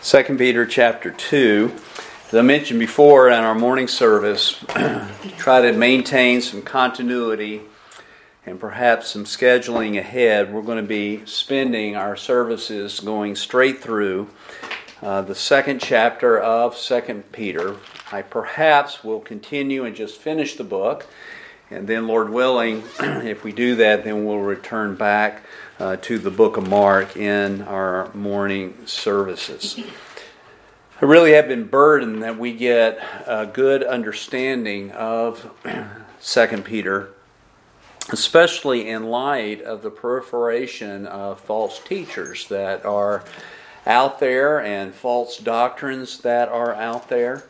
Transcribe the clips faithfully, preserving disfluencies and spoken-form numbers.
Second Peter chapter two. As I mentioned before in our morning service, try to maintain some continuity and perhaps some scheduling ahead. We're going to be spending our services going straight through uh, the second chapter of Second Peter. I perhaps will continue and just finish the book, and then, Lord willing, if we do that, then we'll return back uh, to the book of Mark in our morning services. I really have been burdened that we get a good understanding of Second Peter, especially in light of the proliferation of false teachers that are out there and false doctrines that are out there.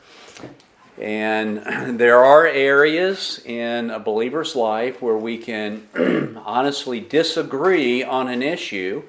And there are areas in a believer's life where we can honestly disagree on an issue,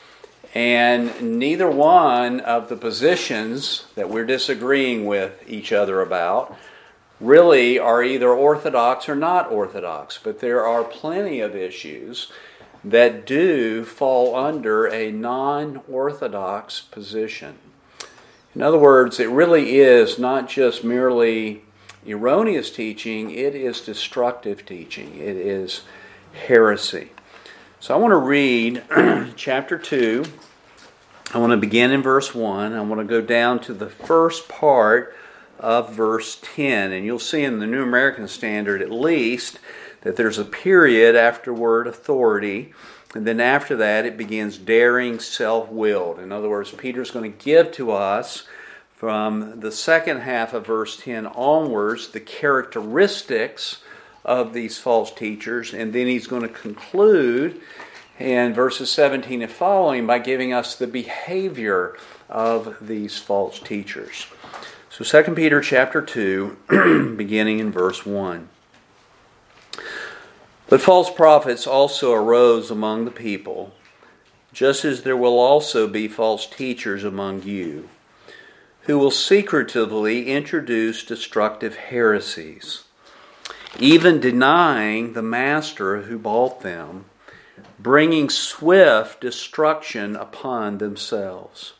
and neither one of the positions that we're disagreeing with each other about really are either orthodox or not orthodox. But there are plenty of issues that do fall under a non-orthodox position. In other words, it really is not just merely erroneous teaching, it is destructive teaching. It is heresy. So I want to read chapter two. I want to begin in verse one. I want to go down to the first part of verse ten. And you'll see in the New American Standard at least that there's a period after word authority. And then after that, it begins daring, self-willed. In other words, Peter's going to give to us from the second half of verse ten onwards the characteristics of these false teachers. And then he's going to conclude in verses seventeen and following by giving us the behavior of these false teachers. So Second Peter chapter two, beginning in verse one. But false prophets also arose among the people, just as there will also be false teachers among you, who will secretively introduce destructive heresies, even denying the master who bought them, bringing swift destruction upon themselves.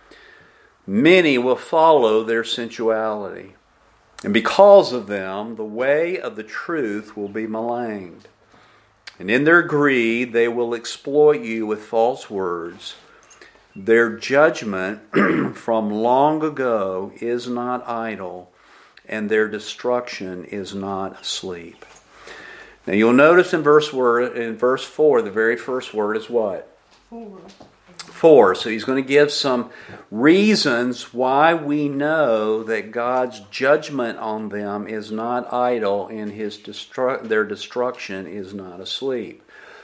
Many will follow their sensuality, and because of them, the way of the truth will be maligned. And in their greed, they will exploit you with false words. Their judgment from long ago is not idle, and their destruction is not asleep. Now you'll notice in verse word in verse four, the very first word is what? Four. Four. So he's going to give some reasons why we know that God's judgment on them is not idle and his destru- their destruction is not asleep.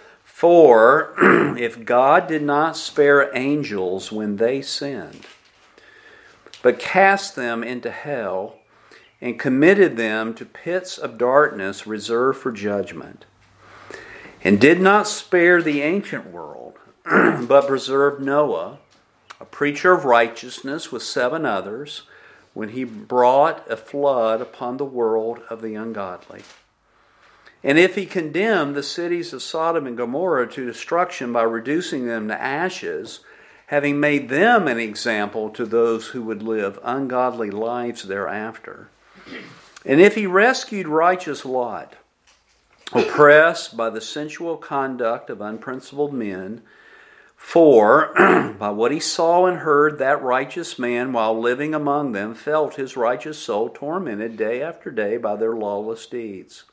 For if God did not spare angels when they sinned, but cast them into hell and committed them to pits of darkness reserved for judgment, and did not spare the ancient world, but preserved Noah, a preacher of righteousness with seven others, when he brought a flood upon the world of the ungodly. And if he condemned the cities of Sodom and Gomorrah to destruction by reducing them to ashes, having made them an example to those who would live ungodly lives thereafter. And if he rescued righteous Lot, oppressed by the sensual conduct of unprincipled men, for by what he saw and heard, that righteous man, while living among them, felt his righteous soul tormented day after day by their lawless deeds.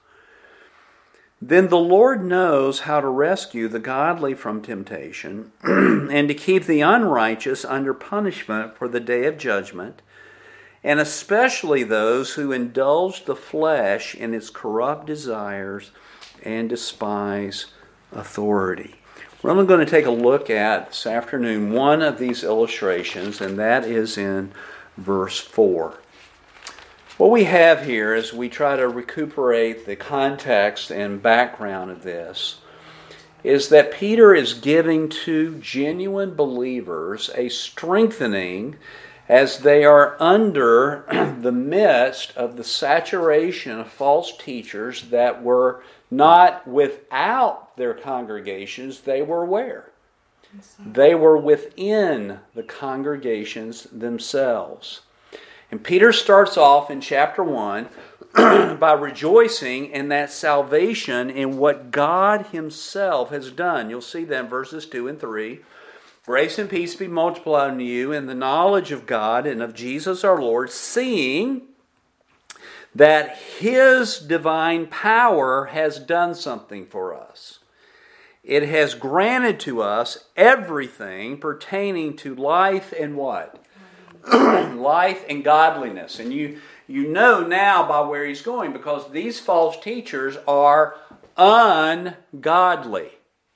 Then the Lord knows how to rescue the godly from temptation and to keep the unrighteous under punishment for the day of judgment, and especially those who indulge the flesh in its corrupt desires and despise authority. We're only going to take a look at this afternoon one of these illustrations, and that is in verse four. What we have here as we try to recuperate the context and background of this is that Peter is giving to genuine believers a strengthening as they are under the midst of the saturation of false teachers that were not without their congregations, they were where? They were within the congregations themselves. And Peter starts off in chapter one by rejoicing in that salvation in what God Himself has done. You'll see that in verses two and three. Grace and peace be multiplied unto you in the knowledge of God and of Jesus our Lord, seeing that His divine power has done something for us. It has granted to us everything pertaining to life and what? Life and godliness. And you, you know now by where he's going, because these false teachers are ungodly.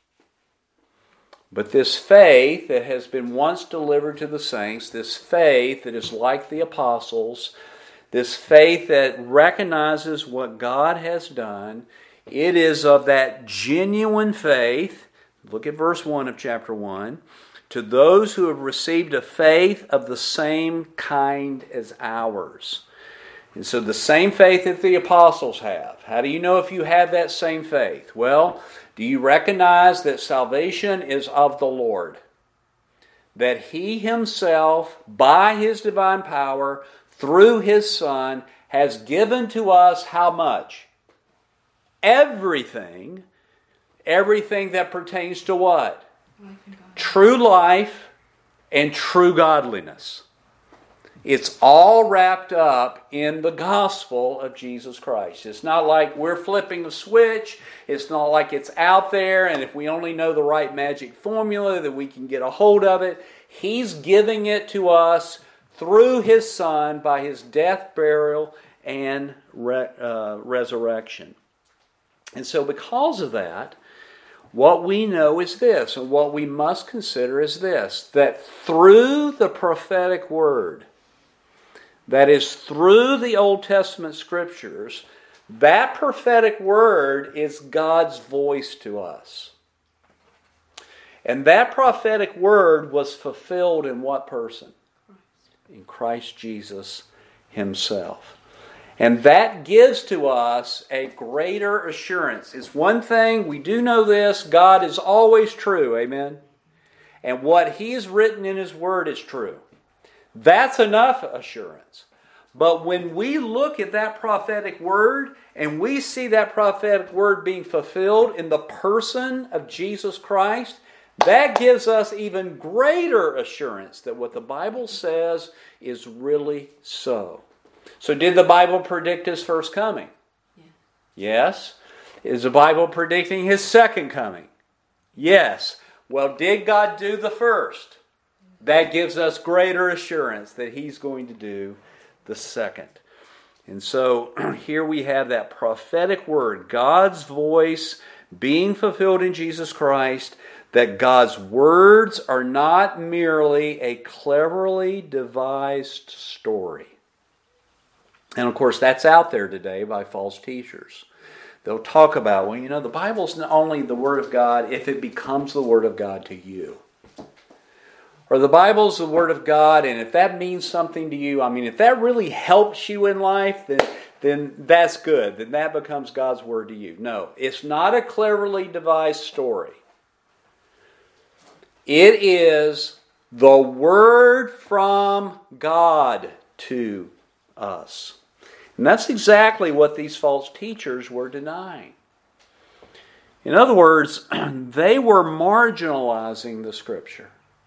But this faith that has been once delivered to the saints, this faith that is like the apostles, this faith that recognizes what God has done, it is of that genuine faith. Look at verse one of chapter one. To those who have received a faith of the same kind as ours. And so the same faith that the apostles have. How do you know if you have that same faith? Well, do you recognize that salvation is of the Lord? That He Himself, by His divine power, through His Son, has given to us how much? Everything. Everything that pertains to what? True life and true godliness. It's all wrapped up in the gospel of Jesus Christ. It's not like we're flipping a switch. It's not like it's out there and if we only know the right magic formula that we can get a hold of it. He's giving it to us through His Son by His death, burial, and re- uh, resurrection. And so because of that, what we know is this, and what we must consider is this, that through the prophetic word, that is through the Old Testament Scriptures, that prophetic word is God's voice to us. And that prophetic word was fulfilled in what person? In Christ Jesus Himself. And that gives to us a greater assurance. It's one thing, we do know this, God is always true, amen? And what He's written in His Word is true. That's enough assurance. But when we look at that prophetic word, and we see that prophetic word being fulfilled in the person of Jesus Christ, that gives us even greater assurance that what the Bible says is really so. So did the Bible predict His first coming? Yeah. Yes. Is the Bible predicting His second coming? Yes. Well, did God do the first? That gives us greater assurance that He's going to do the second. And so here we have that prophetic word, God's voice being fulfilled in Jesus Christ, that God's words are not merely a cleverly devised story. And of course, that's out there today by false teachers. They'll talk about, well, you know, the Bible's not only the Word of God if it becomes the Word of God to you. Or the Bible's the Word of God, and if that means something to you, I mean, if that really helps you in life, then, then that's good. Then that becomes God's Word to you. No, it's not a cleverly devised story. It is the Word from God to us. And that's exactly what these false teachers were denying. In other words, they were marginalizing the Scripture.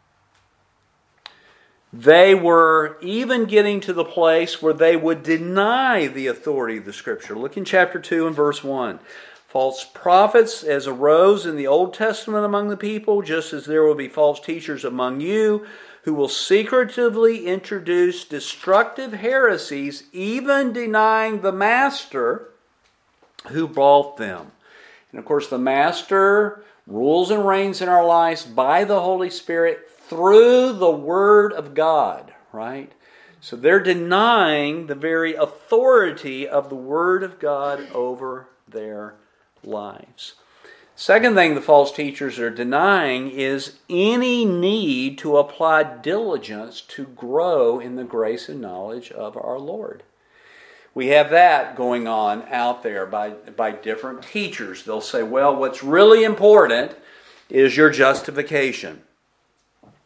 They were even getting to the place where they would deny the authority of the Scripture. Look in chapter two and verse one. False prophets as arose in the Old Testament among the people, just as there will be false teachers among you, who will secretively introduce destructive heresies, even denying the Master who brought them. And of course, the Master rules and reigns in our lives by the Holy Spirit through the Word of God, right? So they're denying the very authority of the Word of God over their lives. Second thing the false teachers are denying is any need to apply diligence to grow in the grace and knowledge of our Lord. We have that going on out there by, by different teachers. They'll say, well, what's really important is your justification.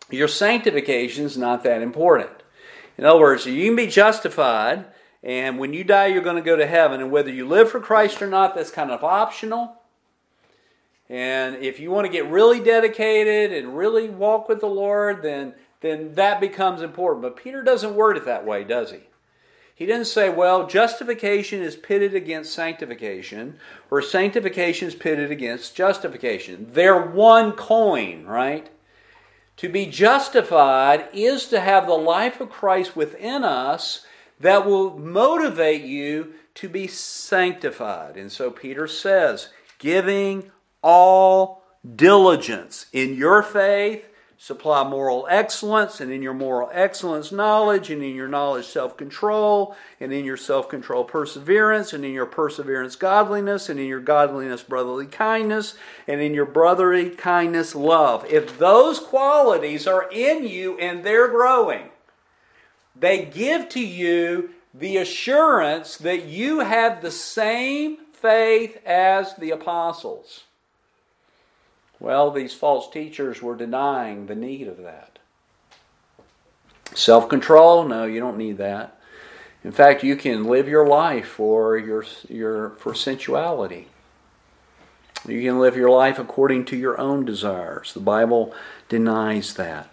your sanctification is not that important. In other words, you can be justified, and when you die, you're going to go to heaven. And whether you live for Christ or not, that's kind of optional. And if you want to get really dedicated and really walk with the Lord, then, then that becomes important. But Peter doesn't word it that way, does he? He didn't say, well, justification is pitted against sanctification, or sanctification is pitted against justification. They're one coin, right? To be justified is to have the life of Christ within us that will motivate you to be sanctified. And so Peter says, giving all diligence in your faith, supply moral excellence, and in your moral excellence knowledge, and in your knowledge self-control, and in your self-control perseverance, and in your perseverance godliness, and in your godliness brotherly kindness, and in your brotherly kindness love. If those qualities are in you and they're growing, they give to you the assurance that you have the same faith as the apostles. Well, these false teachers were denying the need of that. Self-control? No, you don't need that. In fact, you can live your life for your, your for sensuality. You can live your life according to your own desires. The Bible denies that.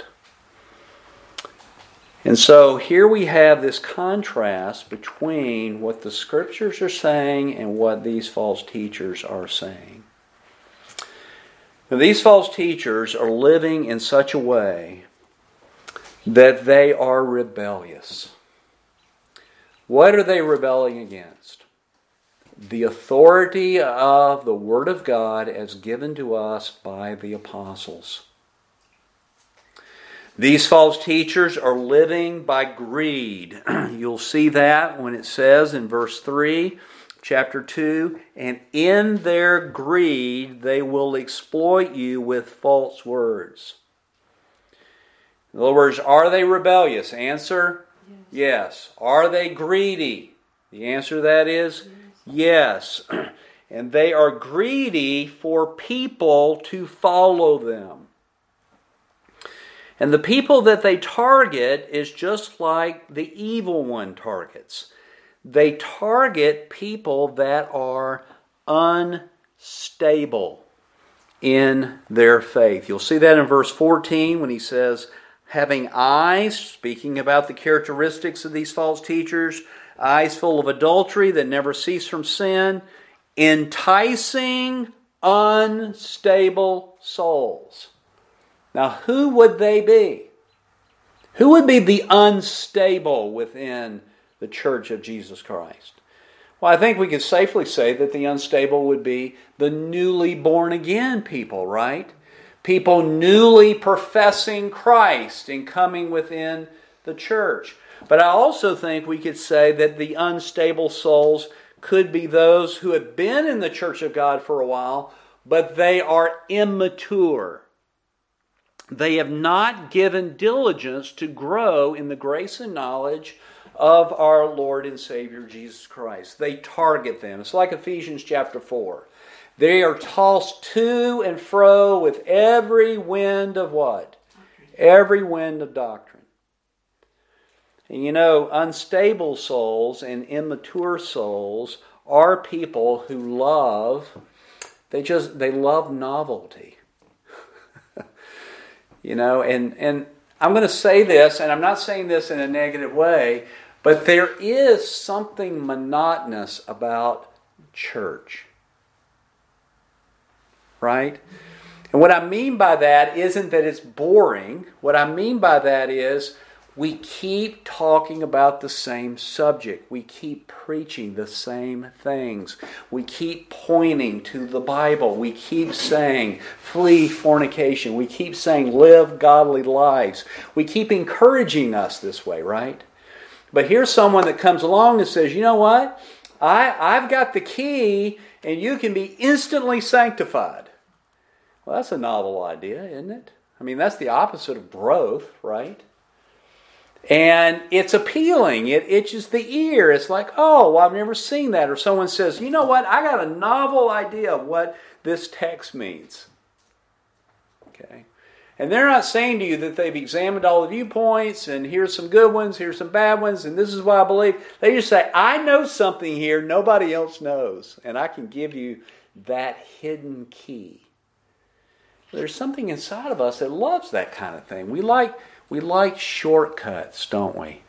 And so here we have this contrast between what the Scriptures are saying and what these false teachers are saying. Now, these false teachers are living in such a way that they are rebellious. What are they rebelling against? The authority of the Word of God as given to us by the apostles. These false teachers are living by greed. You'll see that when it says in verse three, chapter two, and in their greed they will exploit you with false words. In other words, are they rebellious? Answer, yes. Yes. Are they greedy? The answer to that is yes. yes. And they are greedy for people to follow them. And the people that they target is just like the evil one targets. They target people that are unstable in their faith. You'll see that in verse fourteen when he says, having eyes, speaking about the characteristics of these false teachers, eyes full of adultery that never cease from sin, enticing unstable souls. Now, who would they be? Who would be the unstable within the Church of Jesus Christ? Well, I think we can safely say that the unstable would be the newly born again people, right? People newly professing Christ and coming within the church. But I also think we could say that the unstable souls could be those who have been in the Church of God for a while, but they are immature. They have not given diligence to grow in the grace and knowledge of our Lord and Savior Jesus Christ. They target them. It's like Ephesians chapter four. They are tossed to and fro with every wind of what? Every wind of doctrine. And you know, unstable souls and immature souls are people who love, they just, they love novelty. You know, and, and I'm going to say this, and I'm not saying this in a negative way, but there is something monotonous about church. Right? And what I mean by that isn't that it's boring. What I mean by that is we keep talking about the same subject. We keep preaching the same things. We keep pointing to the Bible. We keep saying, flee fornication. We keep saying, live godly lives. We keep encouraging us this way, right? But here's someone that comes along and says, you know what? I, I've got the key and you can be instantly sanctified. Well, that's a novel idea, isn't it? I mean, that's the opposite of growth, right? And it's appealing. It itches the ear. It's like, oh, well, I've never seen that. Or someone says, you know what? I got a novel idea of what this text means. Okay. And they're not saying to you that they've examined all the viewpoints and here's some good ones, here's some bad ones, and this is what I believe. They just say, I know something here nobody else knows, and I can give you that hidden key. There's something inside of us that loves that kind of thing. We like we like shortcuts, don't we?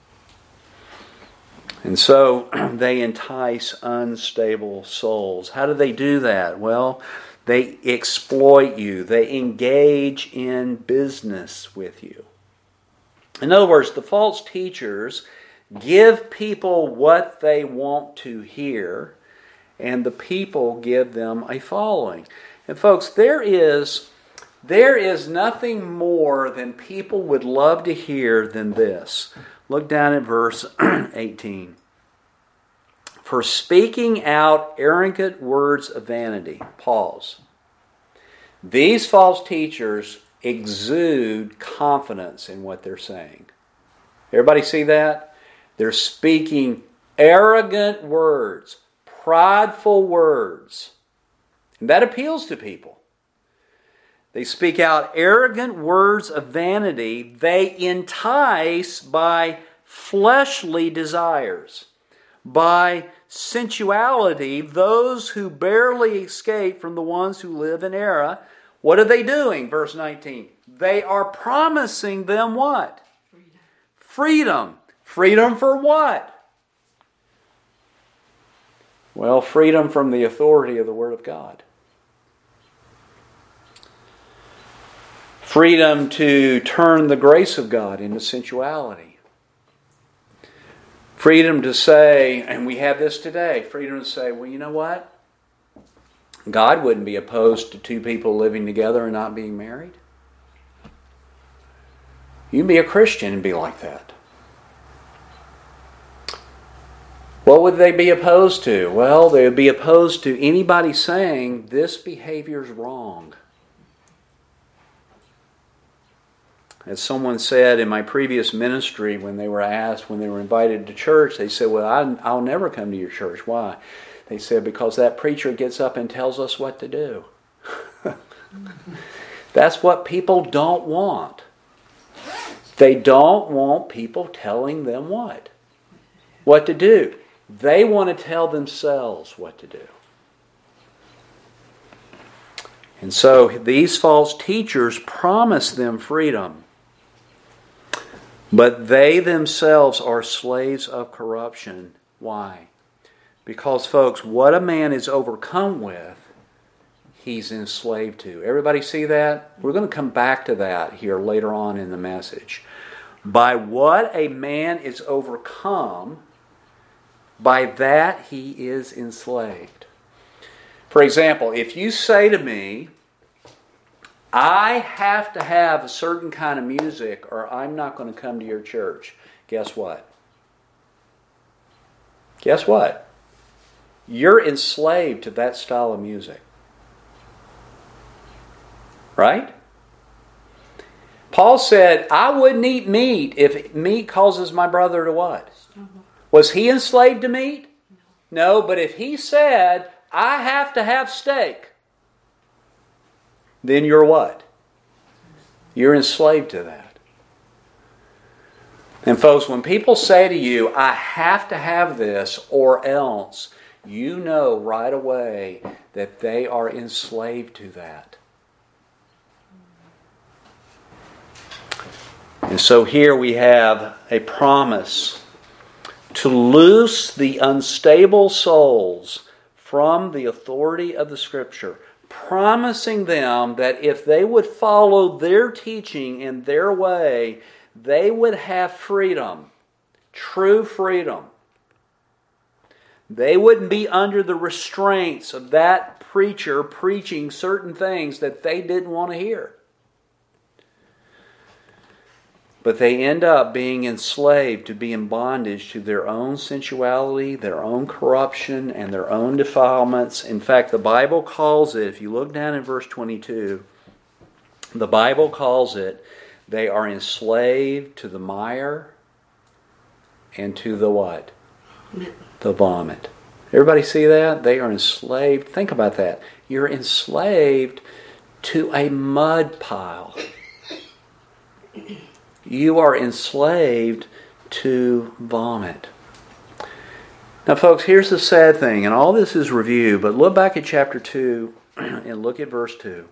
And so they entice unstable souls. How do they do that? Well, they exploit you. They engage in business with you. In other words, the false teachers give people what they want to hear, and the people give them a following. And folks, there is, there is nothing more than people would love to hear than this. Look down at verse eighteen. For speaking out arrogant words of vanity. Pause. These false teachers exude confidence in what they're saying. Everybody see that? They're speaking arrogant words, prideful words. And that appeals to people. They speak out arrogant words of vanity. They entice by fleshly desires, by sensuality, those who barely escape from the ones who live in error. What are they doing? Verse nineteen. They are promising them what? Freedom. Freedom. Freedom for what? Well, freedom from the authority of the Word of God. Freedom to turn the grace of God into sensuality. Freedom to say, and we have this today, freedom to say, well, you know what? God wouldn't be opposed to two people living together and not being married. You can be a Christian and be like that. What would they be opposed to? Well, they would be opposed to anybody saying this behavior is wrong. As someone said in my previous ministry when they were asked, when they were invited to church, they said, well, I, I'll never come to your church. Why? They said, because that preacher gets up and tells us what to do. That's what people don't want. They don't want people telling them what? What to do. They want to tell themselves what to do. And so these false teachers promise them freedom. But they themselves are slaves of corruption. Why? Because, folks, what a man is overcome with, he's enslaved to. Everybody see that? We're going to come back to that here later on in the message. By what a man is overcome, by that he is enslaved. For example, if you say to me, I have to have a certain kind of music or I'm not going to come to your church. Guess what? Guess what? You're enslaved to that style of music. Right? Paul said, I wouldn't eat meat if meat causes my brother to what? Was he enslaved to meat? No, but if he said, I have to have steak, then you're what? You're enslaved to that. And folks, when people say to you, I have to have this or else, you know right away that they are enslaved to that. And so here we have a promise to loose the unstable souls from the authority of the Scripture, promising them that if they would follow their teaching in their way, they would have freedom, true freedom. They wouldn't be under the restraints of that preacher preaching certain things that they didn't want to hear. But they end up being enslaved to be in bondage to their own sensuality, their own corruption, and their own defilements. In fact, the Bible calls it, if you look down in verse twenty-two, the Bible calls it, they are enslaved to the mire and to the what? The vomit. Everybody see that? They are enslaved. Think about that. You're enslaved to a mud pile. you are enslaved to vomit. Now, folks, here's the sad thing, and all this is review, but look back at chapter two and look at verse two.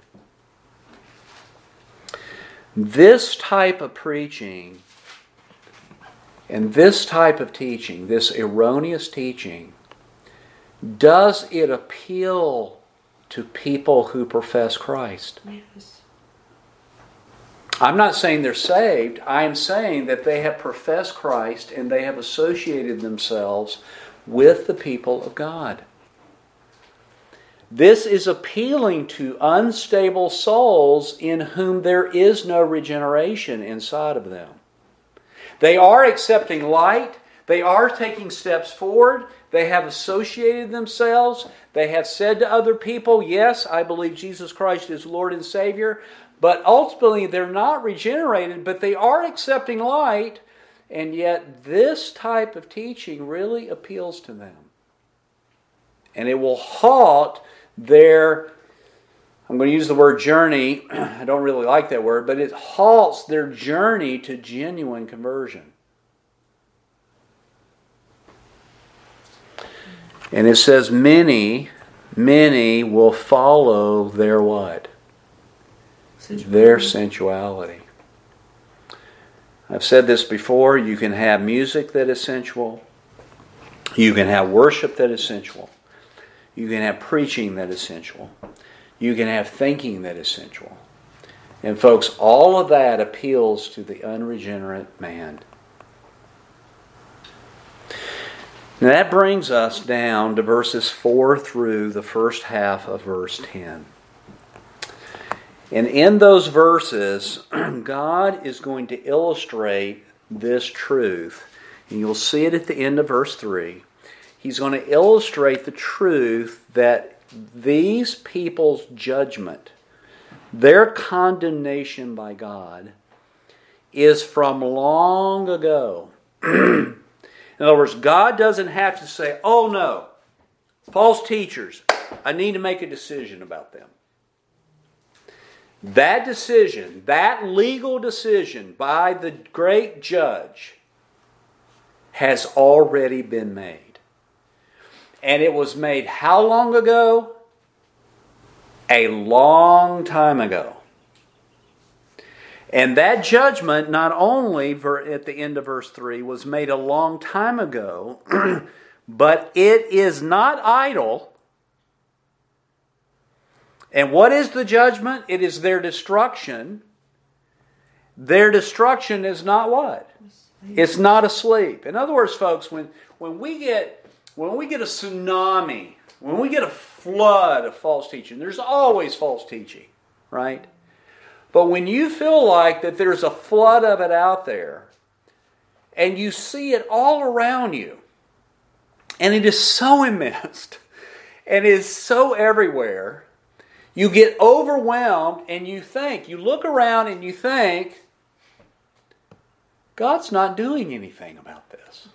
This type of preaching and this type of teaching, this erroneous teaching, does it appeal to people who profess Christ? Yes. I'm not saying they're saved. I am saying that they have professed Christ and they have associated themselves with the people of God. This is appealing to unstable souls in whom there is no regeneration inside of them. They are accepting light. They are taking steps forward. They have associated themselves. They have said to other people, yes, I believe Jesus Christ is Lord and Savior. But ultimately, they're not regenerated, but they are accepting light. And yet, this type of teaching really appeals to them. And it will halt their, I'm going to use the word journey. I don't really like that word, but it halts their journey to genuine conversion. And it says, many, many will follow their what? Sensuality. Their sensuality. I've said this before, you can have music that is sensual. You can have worship that is sensual. You can have preaching that is sensual. You can have thinking that is sensual. And folks, all of that appeals to the unregenerate man. Now that brings us down to verses four through the first half of verse ten. And in those verses, God is going to illustrate this truth. And you'll see it at the end of verse three. He's going to illustrate the truth that these people's judgment, their condemnation by God, is from long ago. In other words, God doesn't have to say, oh no, false teachers, I need to make a decision about them. That decision, that legal decision by the great judge has already been made. And it was made how long ago? A long time ago. And that judgment, not only at the end of verse three, was made a long time ago, but it is not idle. And what is the judgment? It is their destruction. Their destruction is not what? It's not asleep. In other words, folks, when, when we get when we get a tsunami, when we get a flood of false teaching, there's always false teaching, right? But when you feel like that there's a flood of it out there, and you see it all around you, and it is so immense, and it is so everywhere, you get overwhelmed and you think, you look around and you think, God's not doing anything about this.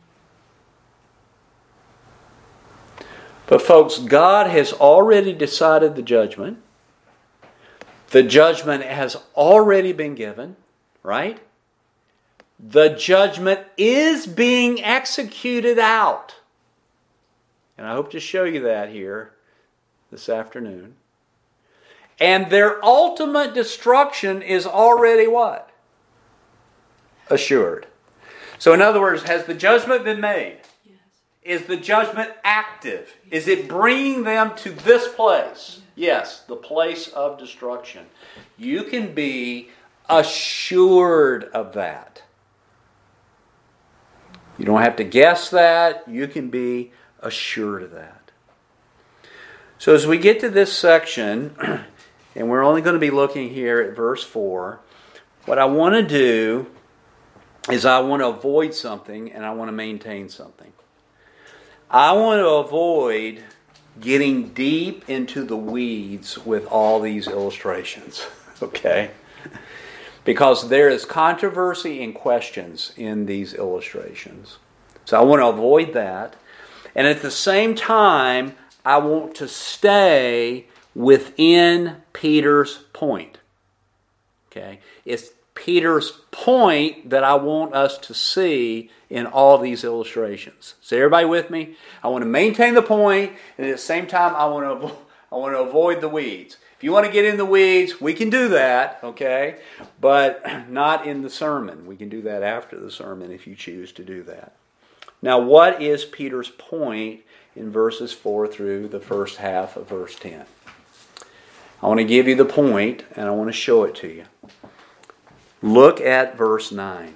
But folks, God has already decided the judgment. The judgment has already been given, right? The judgment is being executed out. And I hope to show you that here this afternoon. And their ultimate destruction is already what? Assured. So in other words, has the judgment been made? Yes. Is the judgment active? Yes. Is it bringing them to this place? Yes. Yes, the place of destruction. You can be assured of that. You don't have to guess that. You can be assured of that. So as we get to this section, and we're only going to be looking here at verse four, what I want to do is I want to avoid something and I want to maintain something. I want to avoid getting deep into the weeds with all these illustrations, okay? Because there is controversy and questions in these illustrations. So I want to avoid that. And at the same time, I want to stay within Peter's point. Okay? It's Peter's point that I want us to see in all these illustrations. So everybody with me? I want to maintain the point, and at the same time, I want to I want to avoid the weeds. If you want to get in the weeds, we can do that, okay? But not in the sermon. We can do that after the sermon if you choose to do that. Now, what is Peter's point in verses four through the first half of verse ten? I want to give you the point, and I want to show it to you. Look at verse nine.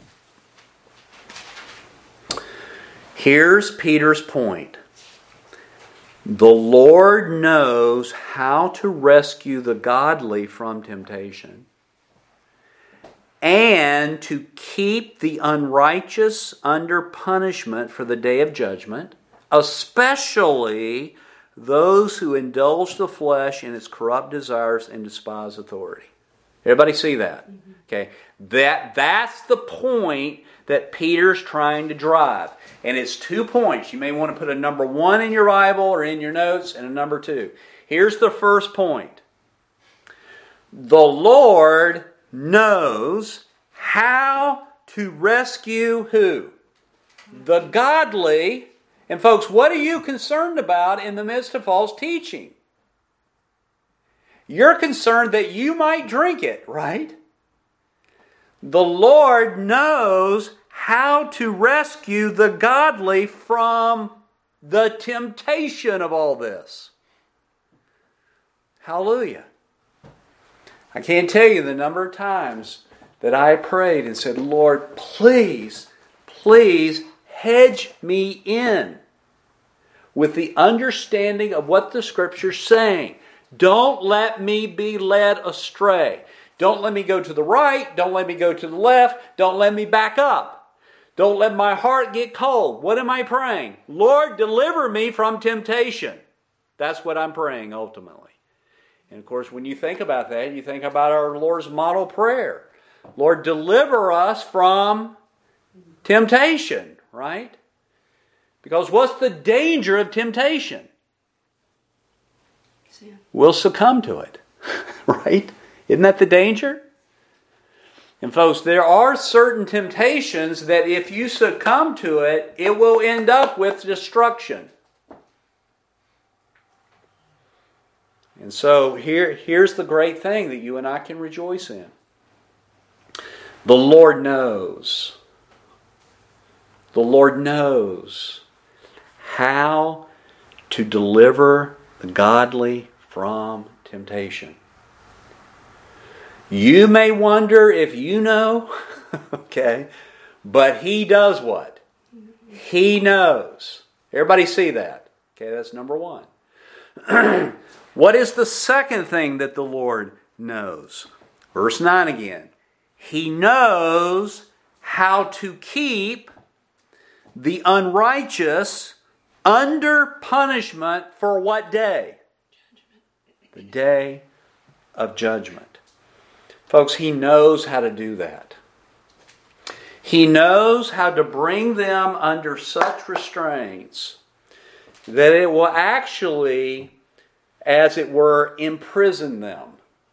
Here's Peter's point. The Lord knows how to rescue the godly from temptation and to keep the unrighteous under punishment for the day of judgment, especially those who indulge the flesh in its corrupt desires and despise authority. Everybody see that? Mm-hmm. Okay. That, that's the point that Peter's trying to drive. And it's two points. You may want to put a number one in your Bible or in your notes and a number two. Here's the first point. The Lord knows how to rescue who? The godly. And folks, what are you concerned about in the midst of false teaching? You're concerned that you might drink it, right? The Lord knows how to rescue the godly from the temptation of all this. Hallelujah. I can't tell you the number of times that I prayed and said, Lord, please, please hedge me in with the understanding of what the Scripture's saying. Don't let me be led astray. Don't let me go to the right. Don't let me go to the left. Don't let me back up. Don't let my heart get cold. What am I praying? Lord, deliver me from temptation. That's what I'm praying ultimately. And of course, when you think about that, you think about our Lord's model prayer. Lord, deliver us from temptation, right? Because what's the danger of temptation? We'll succumb to it, right? Isn't that the danger? And folks, there are certain temptations that if you succumb to it, it will end up with destruction. And so here, here's the great thing that you and I can rejoice in. The Lord knows. The Lord knows how to deliver the godly from temptation. You may wonder if you know, okay, but He does what? He knows. Everybody see that? Okay, that's number one. What is the second thing that the Lord knows? Verse nine again. He knows how to keep the unrighteous under punishment for what day? The day of judgment. Folks, He knows how to do that. He knows how to bring them under such restraints that it will actually, as it were, imprison them.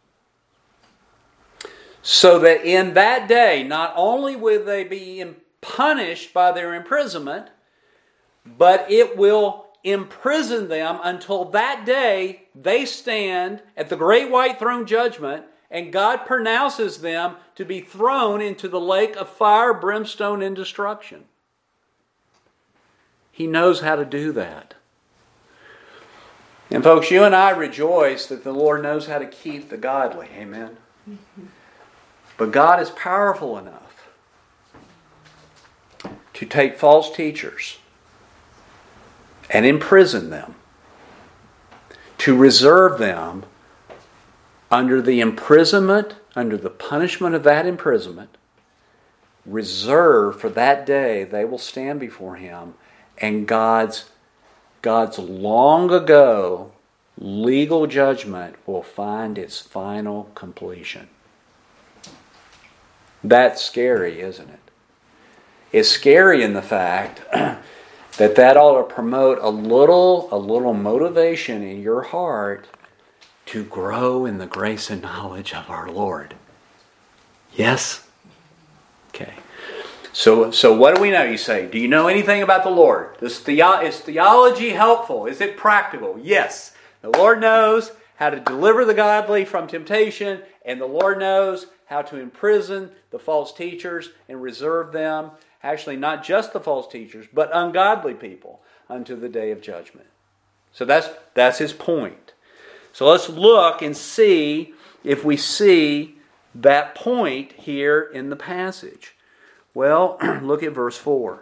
So that in that day, not only will they be punished by their imprisonment, but it will imprison them until that day they stand at the great white throne judgment and God pronounces them to be thrown into the lake of fire, brimstone, and destruction. He knows how to do that. And folks, you and I rejoice that the Lord knows how to keep the godly. Amen. Mm-hmm. But God is powerful enough to take false teachers and imprison them, to reserve them under the imprisonment, under the punishment of that imprisonment, reserved for that day they will stand before Him, and God's, God's long ago legal judgment will find its final completion. That's scary, isn't it? It's scary in the fact that that ought to promote a little, a little motivation in your heart to grow in the grace and knowledge of our Lord. Yes? Okay. So, so what do we know? You say, do you know anything about the Lord? Is, theo- is theology helpful? Is it practical? Yes. The Lord knows how to deliver the godly from temptation, and the Lord knows how to imprison the false teachers and reserve them, actually not just the false teachers, but ungodly people unto the day of judgment. So that's that's his point. So let's look and see if we see that point here in the passage. Well, look at verse four.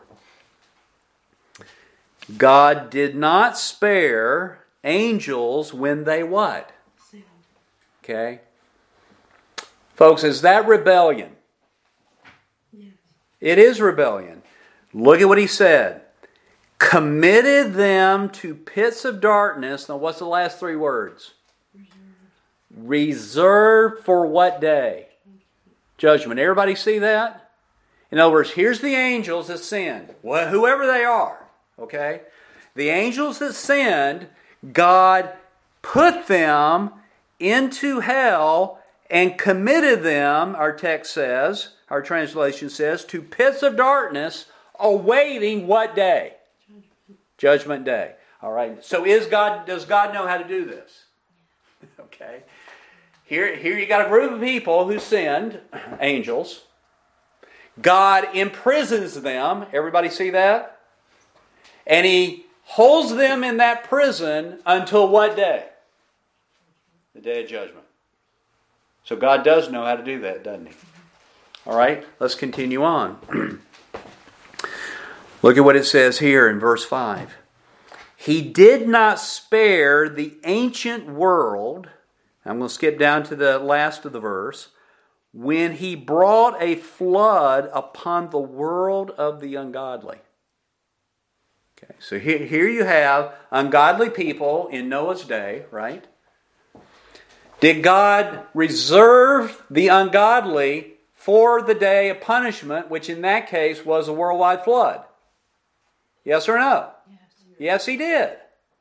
God did not spare angels when they what? Okay. Folks, is that rebellion? Yes. It is rebellion. Look at what he said. Committed them to pits of darkness. Now what's the last three words? Reserved. Reserved for what day? Judgment. Everybody see that? In other words, here's the angels that sinned. Well, whoever they are. Okay? The angels that sinned, God put them into hell and committed them, our text says, our translation says, to pits of darkness, awaiting what day? Judgment, Judgment day. All right. So is God? Does God know how to do this? Okay. Here, here you got a group of people who sinned, angels. God imprisons them. Everybody see that? And He holds them in that prison until what day? The day of judgment. So God does know how to do that, doesn't He? All right, let's continue on. Look at what it says here in verse five. He did not spare the ancient world. I'm going to skip down to the last of the verse. When He brought a flood upon the world of the ungodly. Okay, so here, here you have ungodly people in Noah's day, right? Did God reserve the ungodly for the day of punishment, which in that case was a worldwide flood? Yes or no? Yes, yes He did.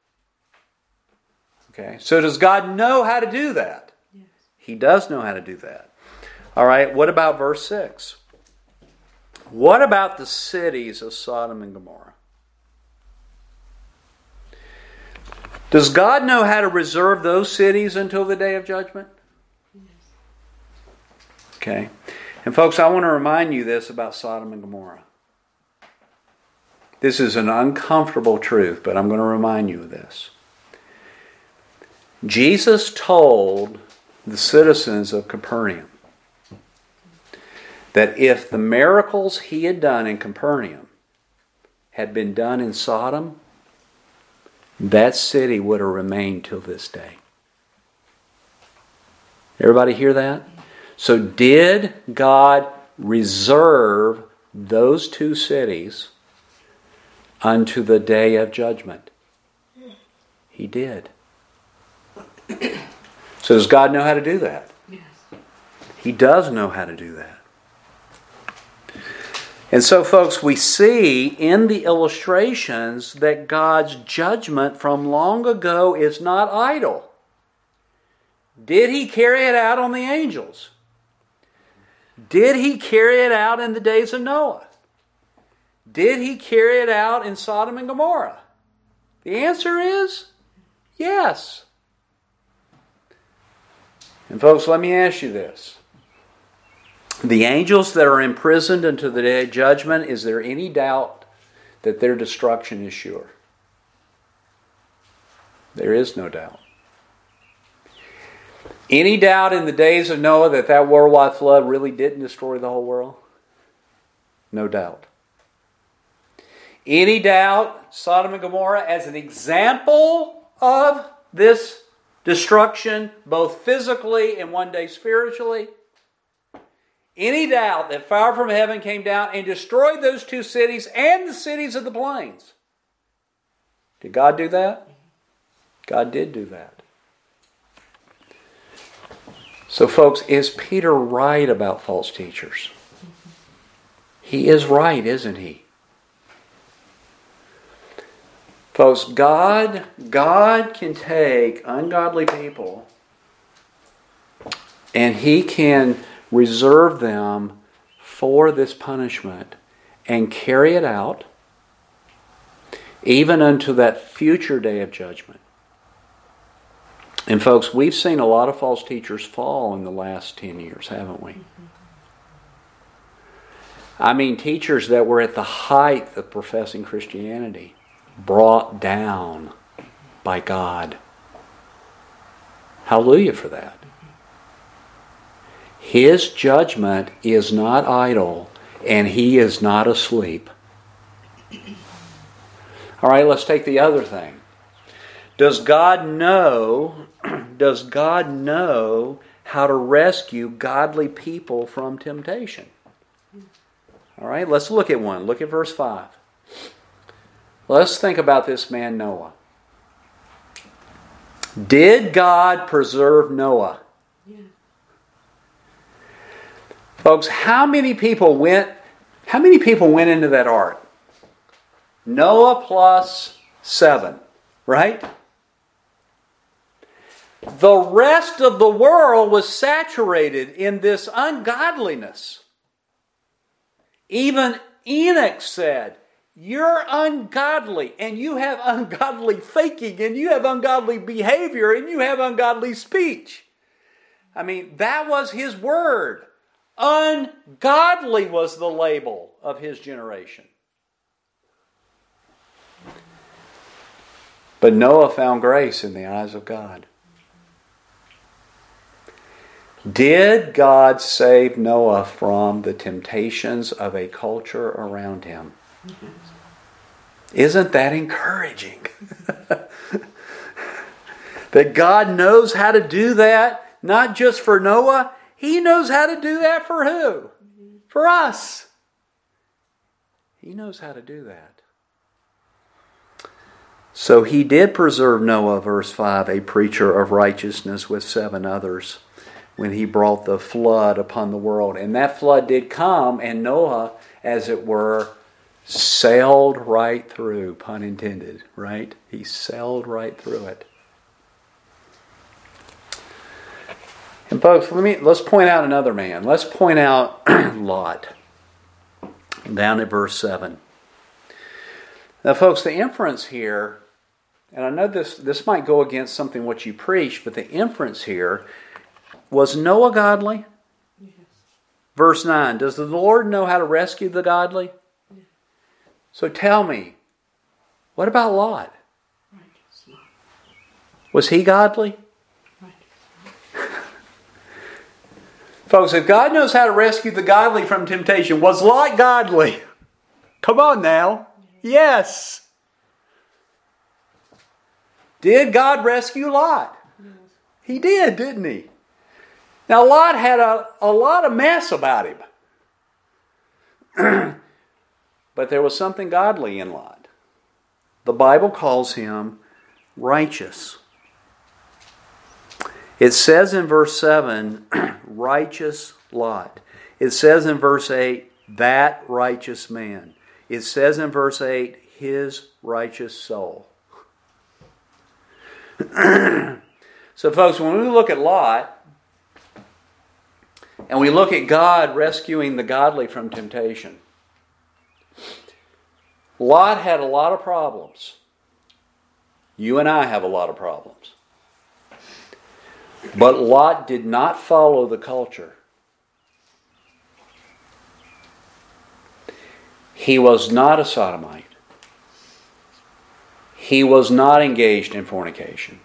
Okay, so does God know how to do that? Yes. He does know how to do that. All right, what about verse six? What about the cities of Sodom and Gomorrah? Does God know how to reserve those cities until the day of judgment? Yes. Okay. And folks, I want to remind you this about Sodom and Gomorrah. This is an uncomfortable truth, but I'm going to remind you of this. Jesus told the citizens of Capernaum that if the miracles He had done in Capernaum had been done in Sodom, that city would have remained till this day. Everybody hear that? So did God reserve those two cities unto the day of judgment? He did. So does God know how to do that? Yes. He does know how to do that. And so, folks, we see in the illustrations that God's judgment from long ago is not idle. Did He carry it out on the angels? Did He carry it out in the days of Noah? Did He carry it out in Sodom and Gomorrah? The answer is yes. And folks, let me ask you this. The angels that are imprisoned until the day of judgment, is there any doubt that their destruction is sure? There is no doubt. Any doubt in the days of Noah that that worldwide flood really didn't destroy the whole world? No doubt. Any doubt Sodom and Gomorrah as an example of this destruction, both physically and one day spiritually? Any doubt that fire from heaven came down and destroyed those two cities and the cities of the plains? Did God do that? God did do that. So folks, is Peter right about false teachers? He is right, isn't he? Folks, God, God can take ungodly people and He can reserve them for this punishment and carry it out even unto that future day of judgment. And folks, we've seen a lot of false teachers fall in the last ten years, haven't we? I mean, teachers that were at the height of professing Christianity, brought down by God. Hallelujah for that. His judgment is not idle, and He is not asleep. All right, let's take the other thing. Does God know, does God know how to rescue godly people from temptation? All right, let's look at one. Look at verse five. Let's think about this man Noah. Did God preserve Noah? Yeah. Folks, how many people went how many people went into that ark? Noah plus seven, right? The rest of the world was saturated in this ungodliness. Even Enoch said, "You're ungodly, and you have ungodly thinking, and you have ungodly behavior, and you have ungodly speech." I mean, that was his word. Ungodly was the label of his generation. But Noah found grace in the eyes of God. Did God save Noah from the temptations of a culture around him? Isn't that encouraging? That God knows how to do that, not just for Noah. He knows how to do that for who? For us. He knows how to do that. So He did preserve Noah, verse five, a preacher of righteousness with seven others, when He brought the flood upon the world. And that flood did come, and Noah, as it were, sailed right through, pun intended, right? He sailed right through it. And folks, let me let's point out another man. Let's point out Lot. Down at verse seven. Now, folks, the inference here, and I know this, this might go against something what you preach, but the inference here, was Noah godly? Yes. Verse nine, does the Lord know how to rescue the godly? Yes. So tell me, what about Lot? Right. Was he godly? Right. Folks, if God knows how to rescue the godly from temptation, was Lot godly? Come on now. Yes. Did God rescue Lot? Yes. He did, didn't He? Now, Lot had a, a lot of mess about him. But there was something godly in Lot. The Bible calls him righteous. It says in verse seven, righteous Lot. It says in verse eight, that righteous man. It says in verse eight, his righteous soul. So folks, when we look at Lot, and we look at God rescuing the godly from temptation, Lot had a lot of problems. You and I have a lot of problems. But Lot did not follow the culture. He was not a sodomite. He was not engaged in fornication.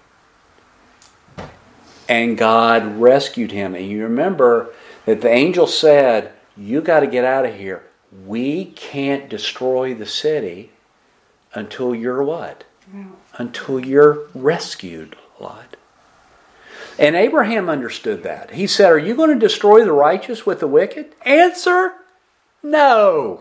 And God rescued him. And you remember that the angel said, you got to get out of here. We can't destroy the city until you're what? No. Until you're rescued, Lot. And Abraham understood that. He said, are you going to destroy the righteous with the wicked? Answer, no.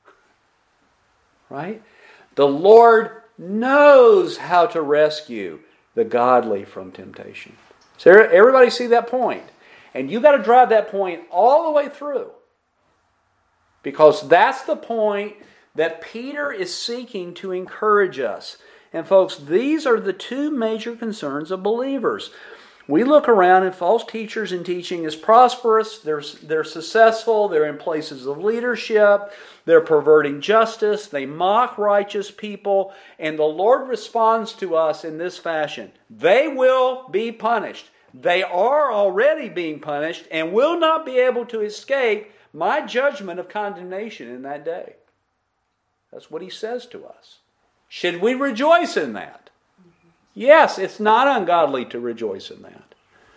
Right? The Lord knows how to rescue the godly from temptation. So everybody see that point? And you got to drive that point all the way through. Because that's the point that Peter is seeking to encourage us. And folks, these are the two major concerns of believers. We look around and false teachers and teaching is prosperous. They're, they're successful. They're in places of leadership. They're perverting justice. They mock righteous people. And the Lord responds to us in this fashion. They will be punished. They are already being punished and will not be able to escape my judgment of condemnation in that day. That's what he says to us. Should we rejoice in that? Yes, it's not ungodly to rejoice in that.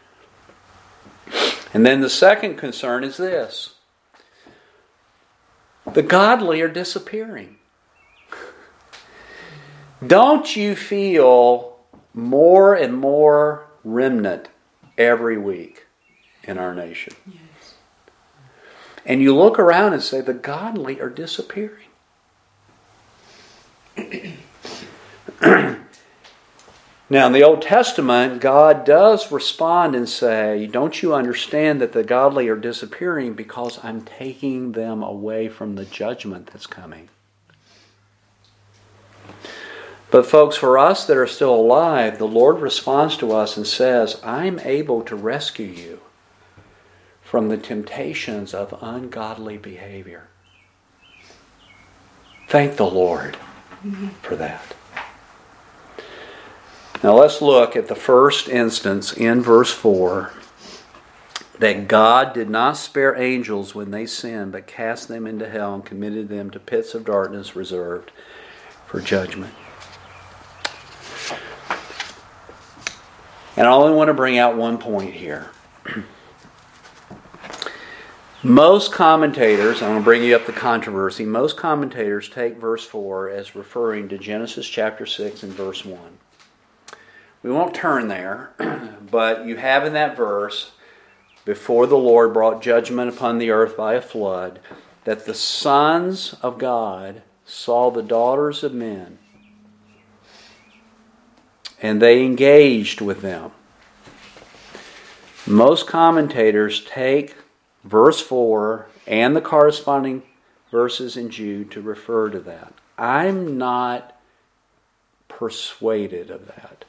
And then the second concern is this. The godly are disappearing. Don't you feel more and more remnant every week in our nation? Yes. And you look around and say, the godly are disappearing. Now, in the Old Testament, God does respond and say, don't you understand that the godly are disappearing because I'm taking them away from the judgment that's coming? But folks, for us that are still alive, the Lord responds to us and says, I'm able to rescue you from the temptations of ungodly behavior. Thank the Lord for that. Now let's look at the first instance in verse four, that God did not spare angels when they sinned, but cast them into hell and committed them to pits of darkness reserved for judgment. And I only want to bring out one point here. Most commentators, I'm going to bring you up the controversy, most commentators take verse four as referring to Genesis chapter six and verse one. We won't turn there, but you have in that verse, before the Lord brought judgment upon the earth by a flood, that the sons of God saw the daughters of men, and they engaged with them. Most commentators take verse four and the corresponding verses in Jude to refer to that. I'm not persuaded of that.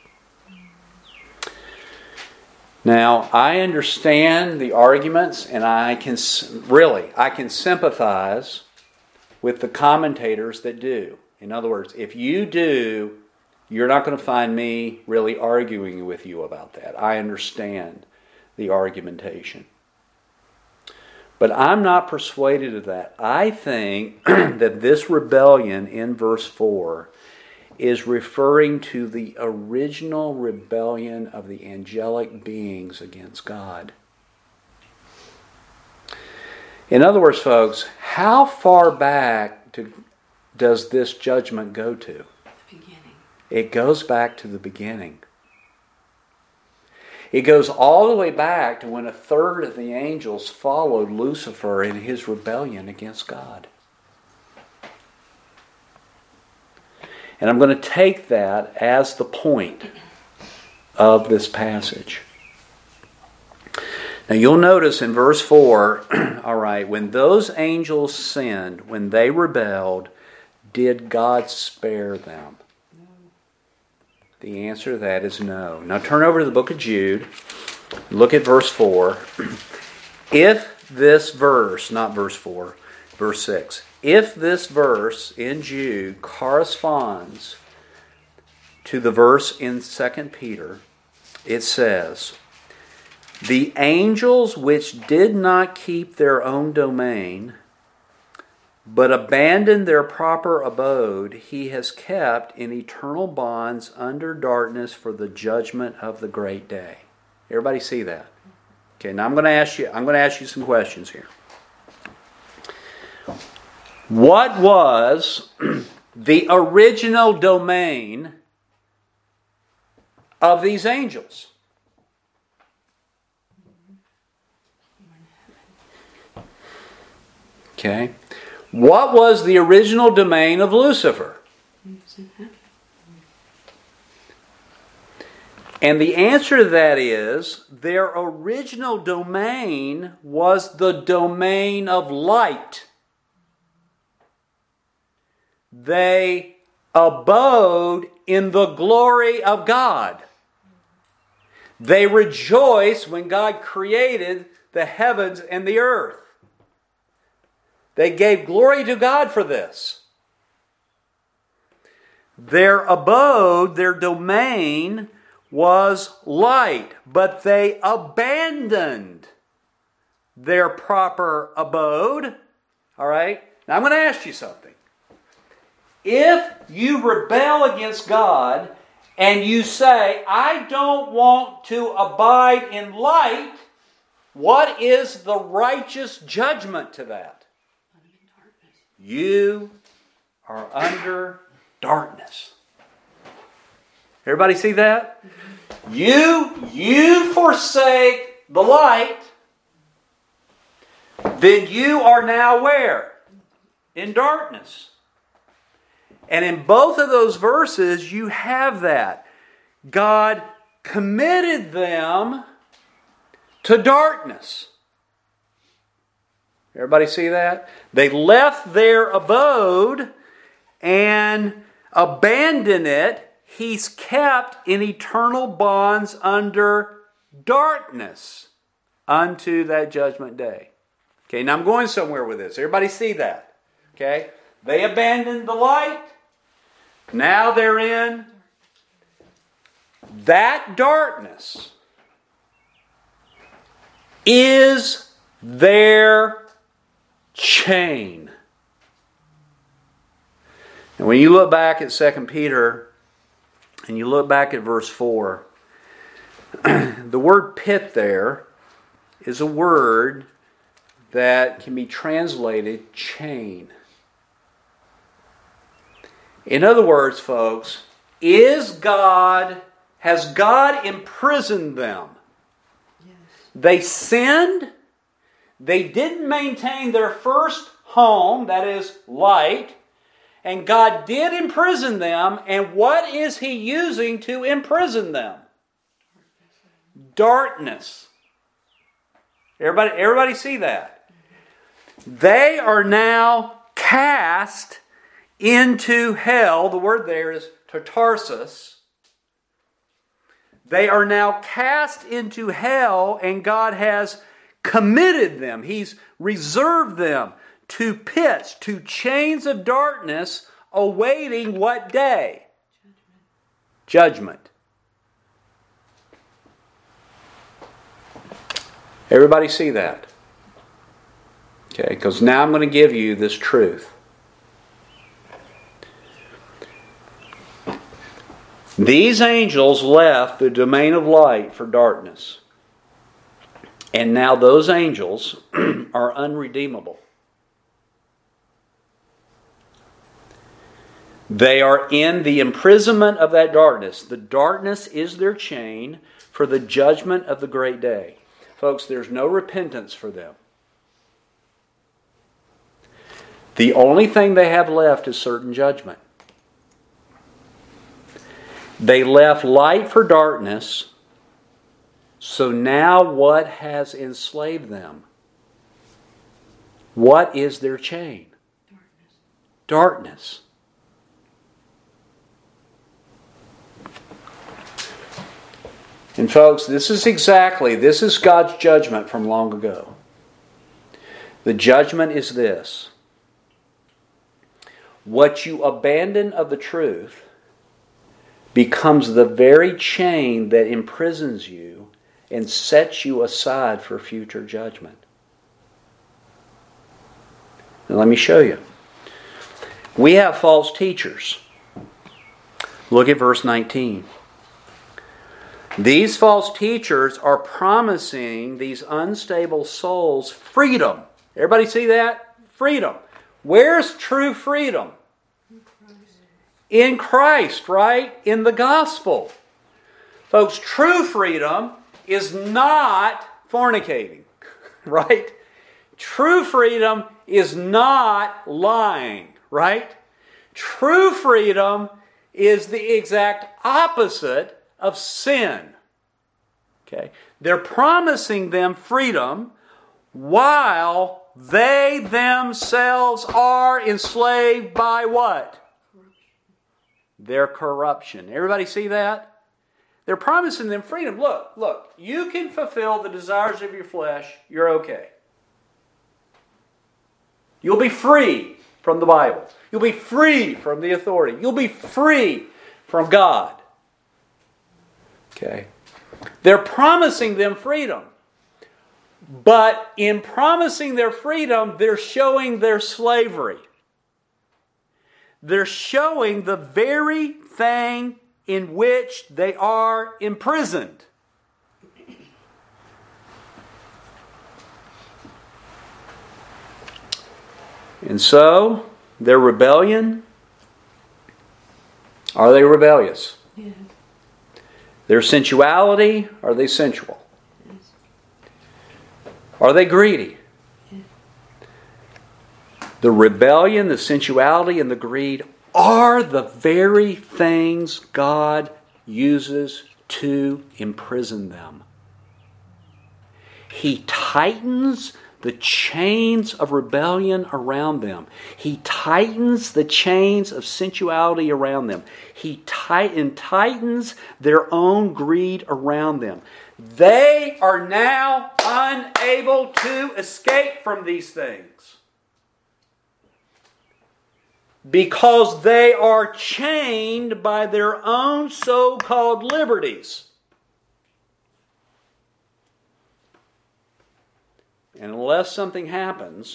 Now, I understand the arguments, and I can really, I can sympathize with the commentators that do. In other words, if you do, you're not going to find me really arguing with you about that. I understand the argumentation. But I'm not persuaded of that. I think that this rebellion in verse four is referring to the original rebellion of the angelic beings against God. In other words, folks, how far back to, does this judgment go to? The beginning. It goes back to the beginning. It goes all the way back to when a third of the angels followed Lucifer in his rebellion against God. And I'm going to take that as the point of this passage. Now you'll notice in verse four, all right, when those angels sinned, when they rebelled, did God spare them? No. The answer to that is no. Now turn over to the book of Jude. Look at verse four. If this verse, not verse four, verse six. If this verse in Jude corresponds to the verse in Second Peter, it says, the angels which did not keep their own domain, but abandoned their proper abode, he has kept in eternal bonds under darkness for the judgment of the great day. Everybody see that? Okay, now I'm going to ask you, I'm going to ask you some questions here. What was the original domain of these angels? Okay. What was the original domain of Lucifer? And the answer to that is, their original domain was the domain of light. They abode in the glory of God. They rejoiced when God created the heavens and the earth. They gave glory to God for this. Their abode, their domain was light, but they abandoned their proper abode. All right? Now I'm going to ask you something. If you rebel against God and you say, I don't want to abide in light, what is the righteous judgment to that? You are under darkness. Everybody see that? You, you forsake the light, then you are now where? In darkness. And in both of those verses, you have that. God committed them to darkness. Everybody see that? They left their abode and abandoned it. He's kept in eternal bonds under darkness unto that judgment day. Okay, now I'm going somewhere with this. Everybody see that? Okay? They abandoned the light. Now they're in that darkness is their chain. And when you look back at Second Peter and you look back at verse four, the word pit there is a word that can be translated chain. In other words, folks, is God, has God imprisoned them? Yes. They sinned. They didn't maintain their first home, that is light. And God did imprison them. And what is He using to imprison them? Darkness. Everybody, everybody see that? They are now cast into hell. The word there is Tartarsus. They are now cast into hell, and God has committed them. He's reserved them to pits, to chains of darkness, awaiting what day? Judgment. Judgment. Everybody see that? Okay, because now I'm going to give you this truth. These angels left the domain of light for darkness. And now those angels are unredeemable. They are in the imprisonment of that darkness. The darkness is their chain for the judgment of the great day. Folks, there's no repentance for them. The only thing they have left is certain judgment. They left light for darkness. So now what has enslaved them? What is their chain? Darkness. Darkness. And folks, this is exactly, this is God's judgment from long ago. The judgment is this. What you abandon of the truth becomes the very chain that imprisons you and sets you aside for future judgment. Now let me show you. We have false teachers. Look at verse nineteen. These false teachers are promising these unstable souls freedom. Everybody see that? Freedom. Where's true freedom? In Christ, right? In the gospel. Folks, true freedom is not fornicating, right? True freedom is not lying, right? True freedom is the exact opposite of sin. Okay? They're promising them freedom while they themselves are enslaved by what? Their corruption. Everybody see that? They're promising them freedom. Look, look, you can fulfill the desires of your flesh. You're okay. You'll be free from the Bible. You'll be free from the authority. You'll be free from God. Okay. They're promising them freedom. But in promising their freedom, they're showing their slavery. They're showing the very thing in which they are imprisoned. And so, their rebellion, are they rebellious? Yeah. Their sensuality, are they sensual? Yes. Are they greedy? Yeah. The rebellion, the sensuality, and the greed are the very things God uses to imprison them. He tightens the chains of rebellion around them. He tightens the chains of sensuality around them. He tight- tightens their own greed around them. They are now unable to escape from these things, because they are chained by their own so-called liberties. And unless something happens,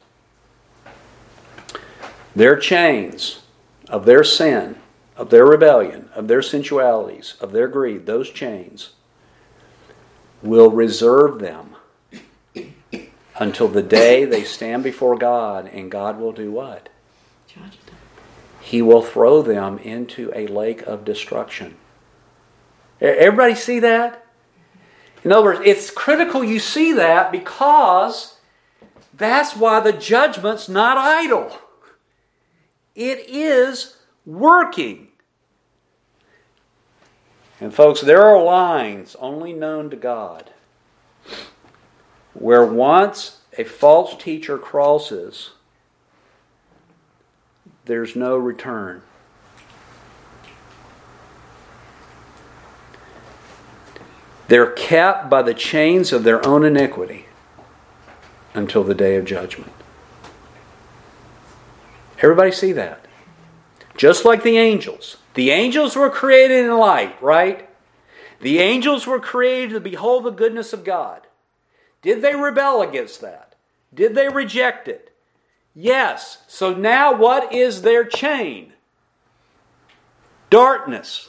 their chains of their sin, of their rebellion, of their sensualities, of their greed, those chains will reserve them until the day they stand before God, and God will do what? Judge them. He will throw them into a lake of destruction. Everybody see that? In other words, it's critical you see that, because that's why the judgment's not idle. It is working. And folks, there are lines only known to God where once a false teacher crosses, there's no return. They're kept by the chains of their own iniquity until the day of judgment. Everybody see that? Just like the angels. The angels were created in light, right? The angels were created to behold the goodness of God. Did they rebel against that? Did they reject it? Yes. So now what is their chain? Darkness.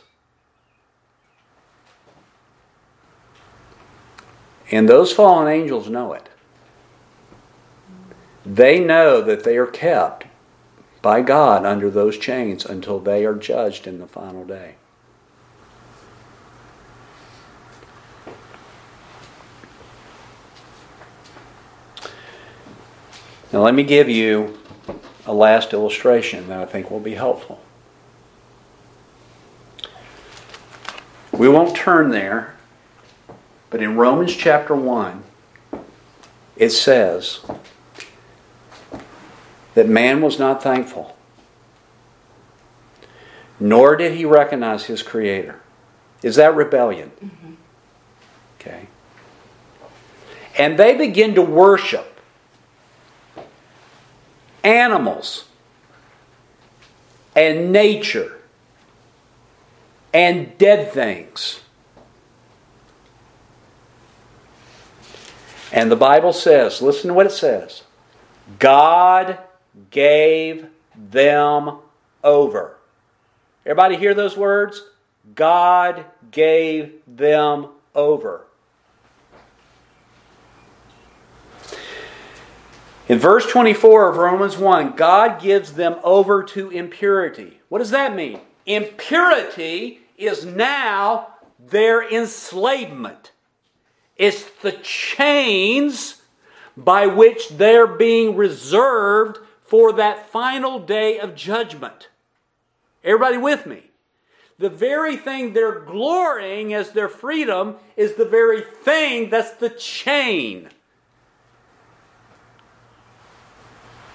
And those fallen angels know it. They know that they are kept by God under those chains until they are judged in the final day. Now let me give you a last illustration that I think will be helpful. We won't turn there, but in Romans chapter one, it says that man was not thankful, nor did he recognize his Creator. Is that rebellion? Mm-hmm. Okay. And they begin to worship animals and nature and dead things. And the Bible says, listen to what it says, God gave them over. Everybody hear those words? God gave them over. In verse twenty-four of Romans one, God gives them over to impurity. What does that mean? Impurity is now their enslavement. It's the chains by which they're being reserved for that final day of judgment. Everybody with me? The very thing they're glorying as their freedom is the very thing that's the chain.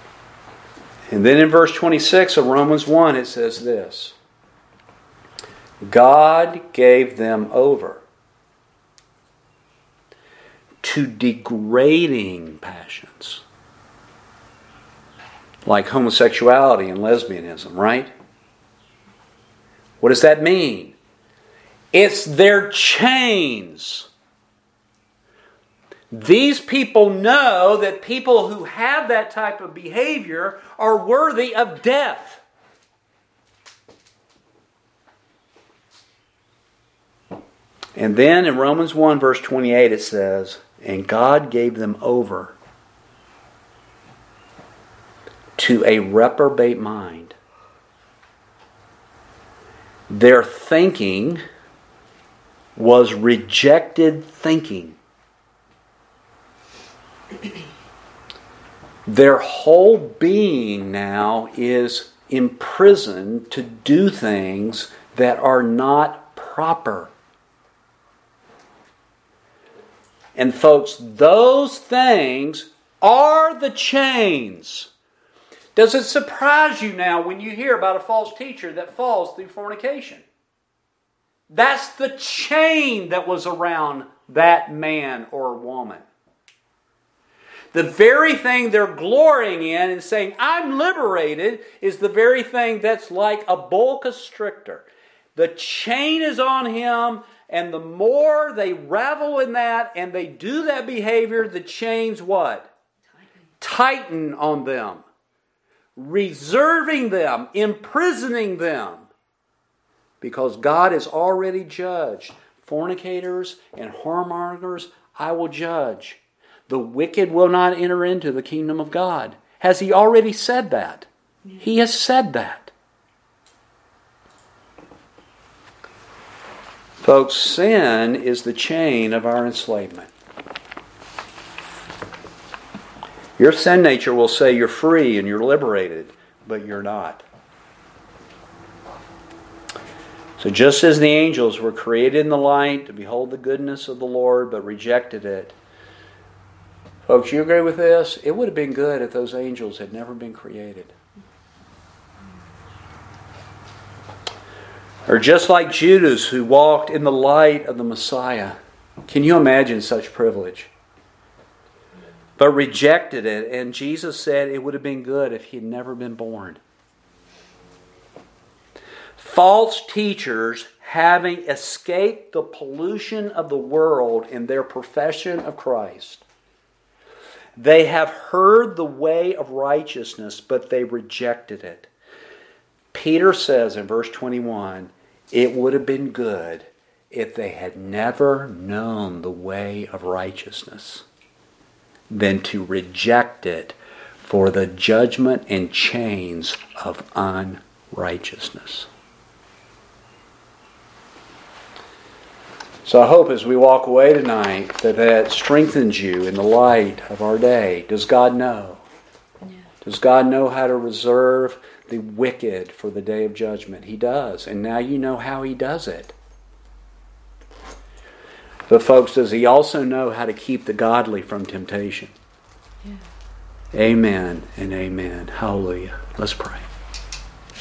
And then in verse twenty-six of Romans one it says this, God gave them over to degrading passions, like homosexuality and lesbianism, right? What does that mean? It's their chains. These people know that people who have that type of behavior are worthy of death. And then in Romans one verse twenty-eight it says, and God gave them over to a reprobate mind. Their thinking was rejected thinking. Their whole being now is imprisoned to do things that are not proper. And folks, those things are the chains. Does it surprise you now when you hear about a false teacher that falls through fornication? That's the chain that was around that man or woman. The very thing they're glorying in and saying, I'm liberated, is the very thing that's like a boa constrictor. The chain is on him, and the more they revel in that and they do that behavior, the chains what? Tighten, Tighten on them. Reserving them, imprisoning them. Because God has already judged. Fornicators and whoremongers, I will judge. The wicked will not enter into the kingdom of God. Has He already said that? Yeah. He has said that. Folks, sin is the chain of our enslavement. Your sin nature will say you're free and you're liberated, but you're not. So just as the angels were created in the light to behold the goodness of the Lord, but rejected it, folks, you agree with this? It would have been good if those angels had never been created. Or just like Judas, who walked in the light of the Messiah. Can you imagine such privilege? But rejected it, and Jesus said it would have been good if he had never been born. False teachers, having escaped the pollution of the world in their profession of Christ, they have heard the way of righteousness, but they rejected it. Peter says in verse twenty-one, it would have been good if they had never known the way of righteousness than to reject it for the judgment and chains of unrighteousness. So I hope as we walk away tonight that that strengthens you in the light of our day. Does God know? Yeah. Does God know how to reserve the wicked for the day of judgment? He does. And now you know how He does it. But folks, does He also know how to keep the godly from temptation? Yeah. Amen and amen. Hallelujah. Let's pray.